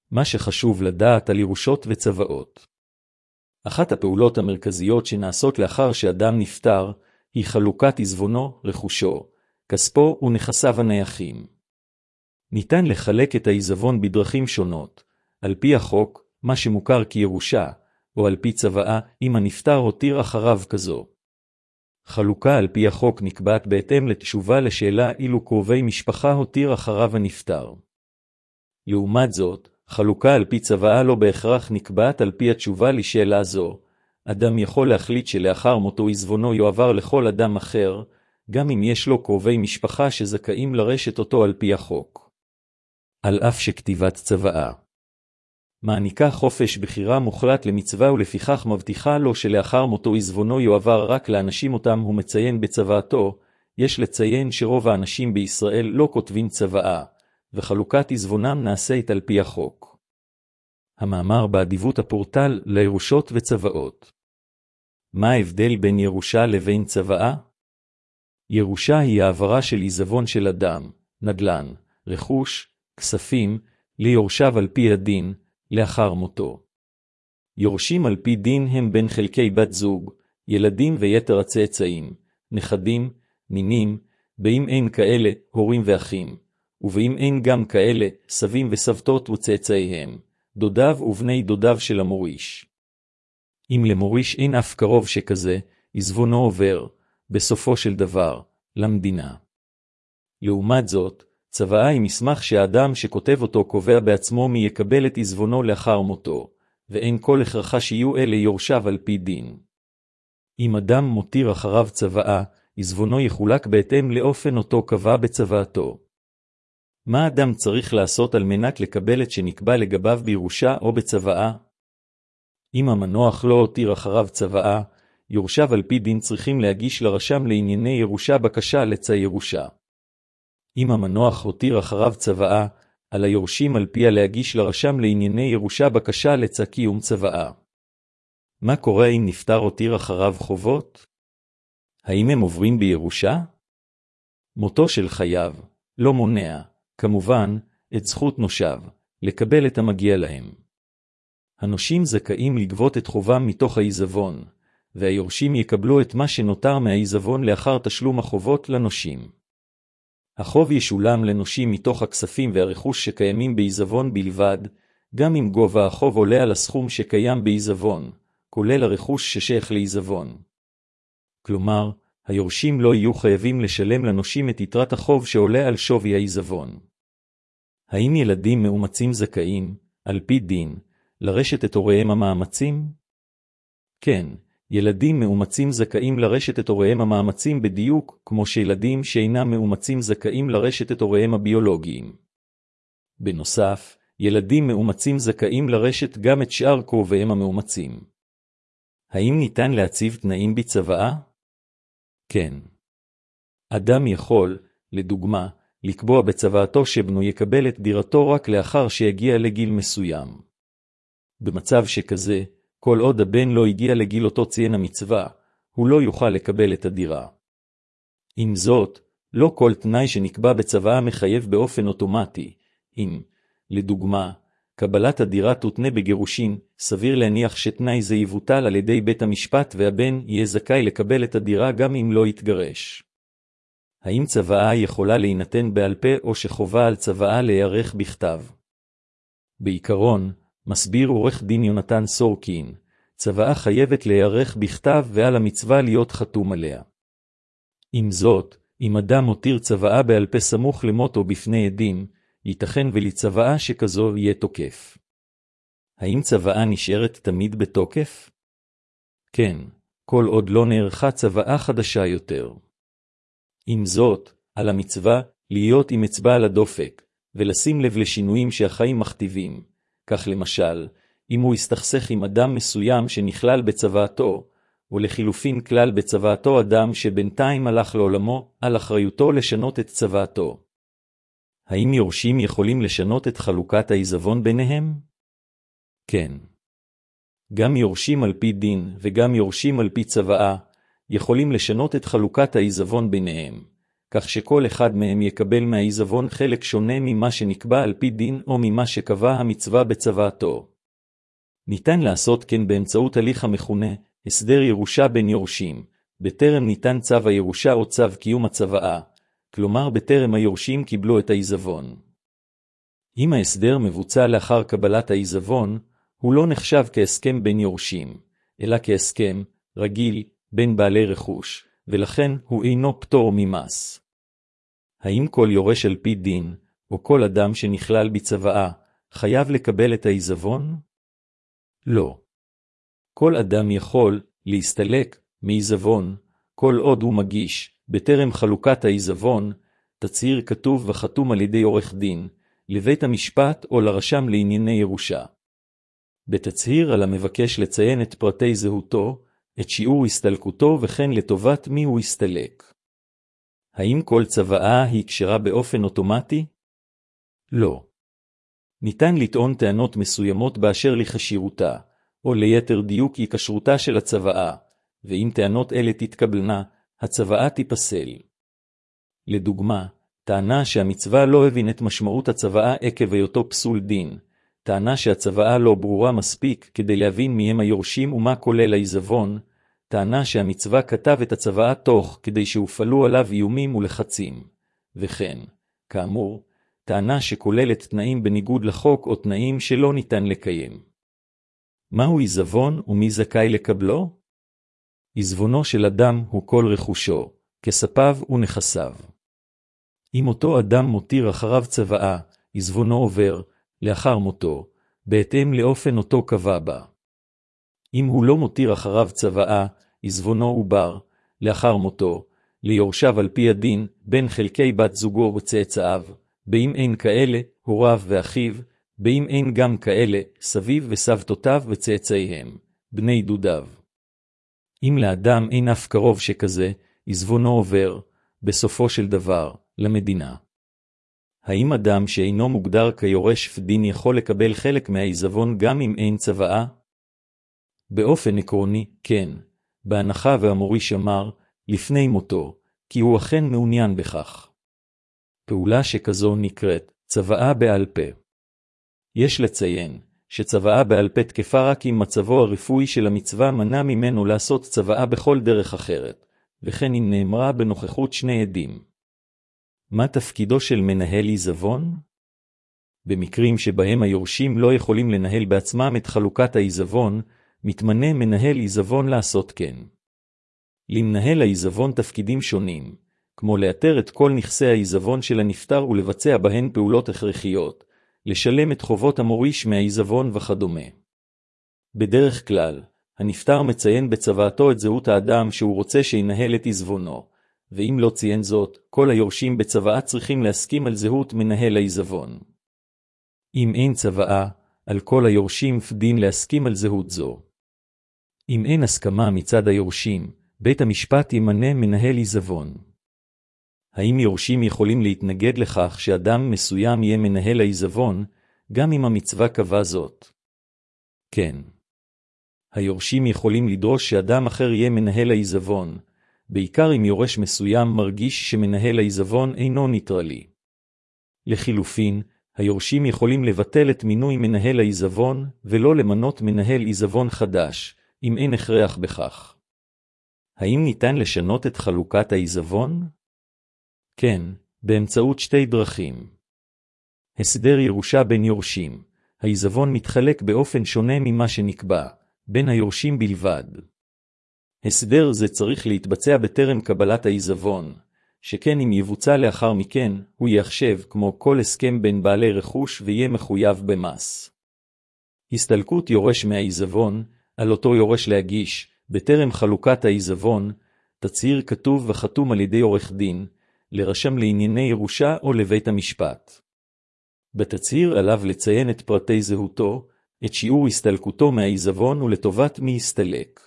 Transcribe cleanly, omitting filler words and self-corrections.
מה שחשוב לדעת על ירושות וצוואות. אחת הפעולות המרכזיות שנעשות לאחר שאדם נפטר, היא חלוקת עזבונו, רכושו, כספו ונכסיו הנייחים. ניתן לחלק את העיזבון בדרכים שונות, על פי החוק, מה שמוכר כירושה, או על פי צוואה, אם הנפטר הותיר אחריו כזו. חלוקה על פי החוק נקבעת בהתאם לתשובה לשאלה אילו קרובי משפחה הותיר אחריו הנפטר. לעומת זאת, חלוקה על פי צוואה לא בהכרח נקבעת על פי התשובה לשאלה זו. אדם יכול להחליט שלאחר מותו עזבונו יועבר לכל אדם אחר, גם אם יש לו קרובי משפחה שזכאים לרשת אותו על פי החוק. על אף שכתיבת צוואה מעניקה חופש בחירה מוחלט למצווה ולפיכך מבטיחה לו שלאחר מותו עזבונו יועבר רק לאנשים אותם הוא מציין בצוואתו, יש לציין שרוב האנשים בישראל לא כותבים צוואה, וחלוקת עזבונם נעשית על פי החוק. המאמר באדיבות הפורטל לירושות וצוואות. מה ההבדל בין ירושה לבין צוואה? ירושה היא העברה של עיזבון של אדם, נדל"ן, רכוש, כספים, ליורשיו על פי הדין, לאחר מותו. יורשים על פי דין הם בין חלקי בת זוג, ילדים ויתר הצאצאים, נכדים, נינים, באם אין כאלה, הורים ואחים, ובאם אין גם כאלה, סבים וסבתות וצאצאיהם, דודיו ובני דודיו של המוריש. אם למוריש אין אף קרוב שכזה, עזבונו עובר, בסופו של דבר, למדינה. לעומת זאת, צוואה היא מסמך שהאדם שכותב אותו קובע בעצמו מי יקבל את עזבונו לאחר מותו, ואין כל הכרחה שיהיו אלה יורשיו על פי דין. אם אדם מותיר אחריו צוואה, עזבונו יחולק בהתאם לאופן אותו קבע בצוואתו. מה אדם צריך לעשות על מנת לקבל את שנקבע לגביו בירושה או בצוואה? אם המנוח לא הותיר אחריו צוואה, יורשיו על פי דין צריכים להגיש לרשם לענייני ירושה בקשה לצא ירושה. אם המנוח הותיר אחריו צוואה, על היורשים על פיה להגיש לרשם לענייני ירושה בקשה לצא קיום צוואה. מה קורה אם נפטר הותיר אחריו חובות? האם הם עוברים בירושה? מותו של חייב לא מונע, כמובן, את זכות נושיו, לקבל את המגיע להם. הנושים זכאים לגבות את חובם מתוך העיזבון, והיורשים יקבלו את מה שנותר מהעיזבון לאחר תשלום החובות לנושים. החוב ישולם לנושים מתוך הכספים והרכוש שקיימים בעיזבון בלבד, גם אם גובה החוב עולה על הסכום שקיים בעיזבון, כולל הרכוש ששייך לעיזבון. כלומר, היורשים לא יהיו חייבים לשלם לנושים את יתרת החוב שעולה על שווי העיזבון. האם ילדים מאומצים זכאים, על פי דין, לרשת את הוריהם המאמצים? כן, ילדים מאומצים זכאים לרשת את הוריהם המאמצים בדיוק, כמו שילדים שאינם מאומצים זכאים לרשת את הוריהם הביולוגיים. בנוסף, ילדים מאומצים זכאים לרשת גם את שאר קרוביהם המאומצים. האם ניתן להציב תנאים בצוואה? כן. אדם יכול, לדוגמה, לקבוע בצוואתו שבנו יקבל את דירתו רק לאחר שיגיע לגיל מסוים. במצב שכזה, כל עוד הבן לא הגיע לגיל אותו ציין המצווה, הוא לא יוכל לקבל את הדירה. עם זאת, לא כל תנאי שנקבע בצוואה מחייב באופן אוטומטי. אם, לדוגמה, קבלת הדירה תותנה בגירושין, סביר להניח שתנאי זה יבוטל על ידי בית המשפט והבן יהיה זכאי לקבל את הדירה גם אם לא יתגרש. האם צוואה יכולה להינתן בעל פה או שחובה על צוואה להיערך בכתב? בעיקרון, מסביר עורך דין יונתן סורקין, צוואה חייבת להיערך בכתב ועל המצווה להיות חתום עליה. עם זאת, אם אדם מותיר צוואה בעל פה סמוך למותו בפני עדים, ייתכן ולצוואה שכזו יהיה תוקף. האם צוואה נשארת תמיד בתוקף? כן, כל עוד לא נערכה צוואה חדשה יותר. עם זאת, על המצווה להיות עם אצבע על הדופק, ולשים לב לשינויים שהחיים מכתיבים. כך למשל, אם הוא יסתכסך עם אדם מסוים שנכלל בצוואתו, או לחילופין כלל בצוואתו אדם שבינתיים הלך לעולמו, על אחריותו לשנות את צוואתו. האם יורשים יכולים לשנות את חלוקת העיזבון ביניהם? כן. גם יורשים על פי דין וגם יורשים על פי צוואה, יכולים לשנות את חלוקת העיזבון ביניהם, כך שכל אחד מהם יקבל מהעיזבון חלק שונה ממה שנקבע על פי דין או ממה שקבע המצווה בצוואתו. ניתן לעשות כן באמצעות הליך המכונה הסדר ירושה בין יורשים, בטרם ניתן צו הירושה או צו קיום הצוואה, כלומר בטרם היורשים קיבלו את העיזבון. אם ההסדר מבוצע לאחר קבלת העיזבון, הוא לא נחשב כהסכם בין יורשים, אלא כהסכם רגיל בין בעלי רכוש, ולכן הוא אינו פטור ממס. האם כל יורש על פי דין, או כל אדם שנכלל בצוואה, חייב לקבל את העיזבון? לא. כל אדם יכול להסתלק מעיזבון, כל עוד הוא מגיש, בטרם חלוקת העיזבון, תצהיר כתוב וחתום על ידי עורך דין, לבית המשפט או לרשם לענייני ירושה. בתצהיר על המבקש לציין את פרטי זהותו, את שיעור הסתלקותו וכן לטובת מי הוא הסתלק. האם כל צוואה היא קשרה באופן אוטומטי? לא. ניתן לטעון טענות מסוימות באשר לחשירותה, או ליתר דיוק היקשרותה של הצוואה, ואם טענות אלה תתקבלנה, הצוואה תיפסל. לדוגמה, טענה שהמצווה לא הבין את משמעות הצוואה עקב היותו פסול דין, טענה שהצוואה לא ברורה מספיק כדי להבין מהם היורשים ומה כולל העיזבון, טענה שהמצווה כתב את הצוואה תוך כדי שהופעלו עליו איומים ולחצים, וכן, כאמור, טענה שכוללת תנאים בניגוד לחוק או תנאים שלא ניתן לקיים. מהו עיזבון ומי זכאי לקבלו? עיזבונו של אדם הוא כל רכושו, כספיו ונכסיו. אם אותו אדם מותיר אחריו צוואה, עיזבונו עובר, לאחר מותו, בהתאם לאופן אותו קבע בה. אם הוא לא מותיר אחריו צוואה, עיזבונו עובר, לאחר מותו, ליורשיו על פי הדין, בין חלקי בת זוגו וצאצאיו, באם אין כאלה, הוריו ואחיו, באם אין גם כאלה, סביו וסבתותיו וצאצאיהם, בני דודיו. אם לאדם אין אף קרוב שכזה, עיזבונו עובר, בסופו של דבר, למדינה. האם אדם שאינו מוגדר כיורש פדין יכול לקבל חלק מהעיזבון גם אם אין צוואה? באופן עקרוני, כן, בהנחה והמוריש אמר, לפני מותו, כי הוא אכן מעוניין בכך. פעולה שכזו נקראת צוואה בעל פה. יש לציין שצוואה בעל פה תקפה רק אם מצבו הרפואי של המצווה מנע ממנו לעשות צוואה בכל דרך אחרת, וכן אם נאמרה בנוכחות שני עדים. מה תפקידו של מנהל עיזבון? במקרים שבהם היורשים לא יכולים לנהל בעצמם את חלוקת העיזבון, מתמנה מנהל עיזבון לעשות כן. למנהל העיזבון תפקידים שונים, כמו לאתר את כל נכסי העיזבון של הנפטר ולבצע בהן פעולות הכרחיות, לשלם את חובות המוריש מהעיזבון וכדומה. בדרך כלל, הנפטר מציין בצוואתו את זהות האדם שהוא רוצה שינהל את עיזבונו, ואם לא ציין זאת, כל היורשים בצוואה צריכים להסכים על זהות מנהל העיזבון. אם אין צוואה, על כל היורשים פדין להסכים על זהות זו. אם אין הסכמה מצד היורשים, בית המשפט ימנה מנהל עיזבון. האם יורשים יכולים להתנגד לכך שאדם מסוים יהיה מנהל העיזבון, גם אם המצווה קבע זאת? כן. היורשים יכולים לדרוש שאדם אחר יהיה מנהל העיזבון, בעיקר אם יורש מסוים מרגיש שמנהל העיזבון אינו ניטרלי. לחילופין, היורשים יכולים לבטל את מינוי מנהל העיזבון ולא למנות מנהל עיזבון חדש, אם אין הכרח בכך. האם ניתן לשנות את חלוקת העיזבון? כן, באמצעות שתי דרכים. הסדר ירושה בין יורשים. העיזבון מתחלק באופן שונה ממה שנקבע, בין היורשים בלבד. הסדר זה צריך להתבצע בטרם קבלת העיזבון, שכן אם יבוצע לאחר מכן, הוא יחשב כמו כל הסכם בין בעלי רכוש ויהיה מחויב במס. הסתלקות יורש מהעיזבון, על אותו יורש להגיש, בטרם חלוקת העיזבון, תצהיר כתוב וחתום על ידי עורך דין, לרשם לענייני ירושה או לבית המשפט. בתצהיר עליו לציין את פרטי זהותו, את שיעור הסתלקותו מהעיזבון ולטובת מי הסתלק.